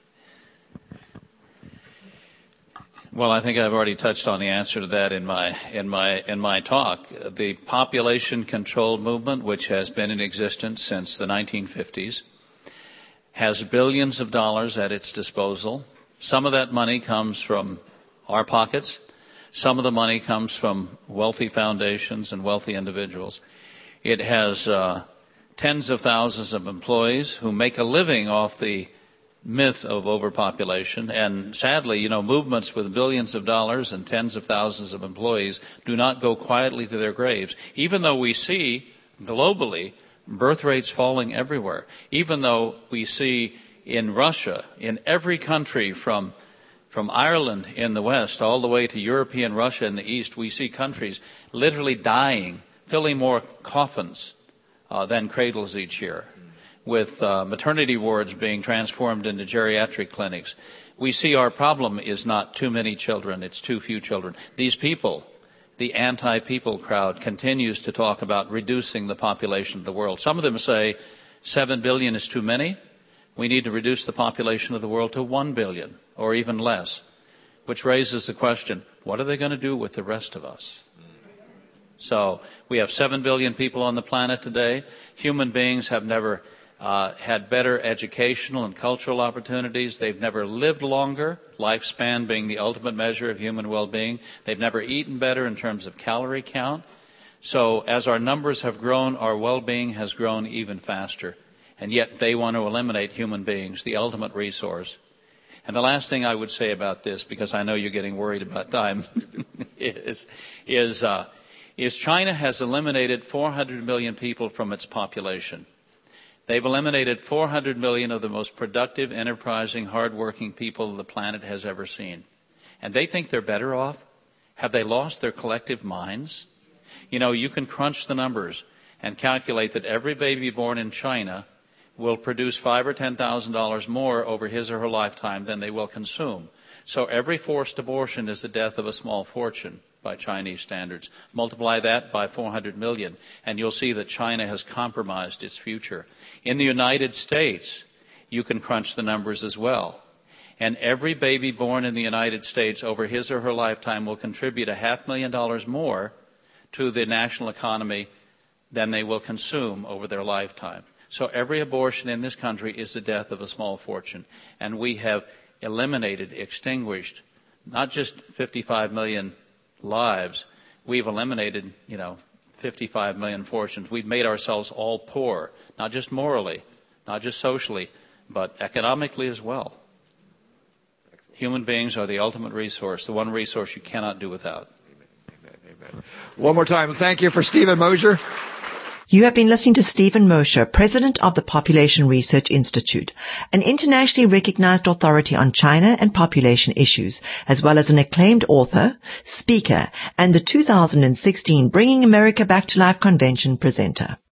Well, I think I've already touched on the answer to that in my in my in my talk. The population control movement, which has been in existence since the nineteen fifties, has billions of dollars at its disposal. Some of that money comes from our pockets. Some of the money comes from wealthy foundations and wealthy individuals. It has uh, tens of thousands of employees who make a living off the myth of overpopulation, and sadly, you know, movements with billions of dollars and tens of thousands of employees do not go quietly to their graves, even though we see globally birth rates falling everywhere, even though we see in Russia, in every country from from Ireland in the west all the way to European Russia in the east, we see countries literally dying, filling more coffins uh, than cradles each year, with uh, maternity wards being transformed into geriatric clinics. We see our problem is not too many children, it's too few children. These people, the anti-people crowd, continues to talk about reducing the population of the world. Some of them say seven billion is too many. We need to reduce the population of the world to one billion or even less, which raises the question, what are they going to do with the rest of us? So we have seven billion people on the planet today. Human beings have never Uh, had better educational and cultural opportunities. They've never lived longer, lifespan being the ultimate measure of human well-being. They've never eaten better in terms of calorie count. So as our numbers have grown, our well-being has grown even faster. And yet they want to eliminate human beings, the ultimate resource. And the last thing I would say about this, because I know you're getting worried about time, is, is, uh, is China has eliminated four hundred million people from its population. They've eliminated four hundred million of the most productive, enterprising, hardworking people the planet has ever seen. And they think they're better off? Have they lost their collective minds? You know, you can crunch the numbers and calculate that every baby born in China will produce five or ten thousand dollars more over his or her lifetime than they will consume. So every forced abortion is the death of a small fortune by Chinese standards. Multiply that by four hundred million, and you'll see that China has compromised its future. In the United States, you can crunch the numbers as well. And every baby born in the United States over his or her lifetime will contribute a half million dollars more to the national economy than they will consume over their lifetime. So every abortion in this country is the death of a small fortune. And we have eliminated, extinguished, not just fifty-five million lives, we've eliminated, you know, fifty-five million fortunes. We've made ourselves all poor, not just morally, not just socially, but economically as well. Excellent. Human beings are the ultimate resource, the one resource you cannot do without. Amen. Amen. Amen. One more time, thank you for Stephen Mosher. You have been listening to Stephen Mosher, President of the Population Research Institute, an internationally recognized authority on China and population issues, as well as an acclaimed author, speaker, and the two thousand sixteen Bringing America Back to Life Convention presenter.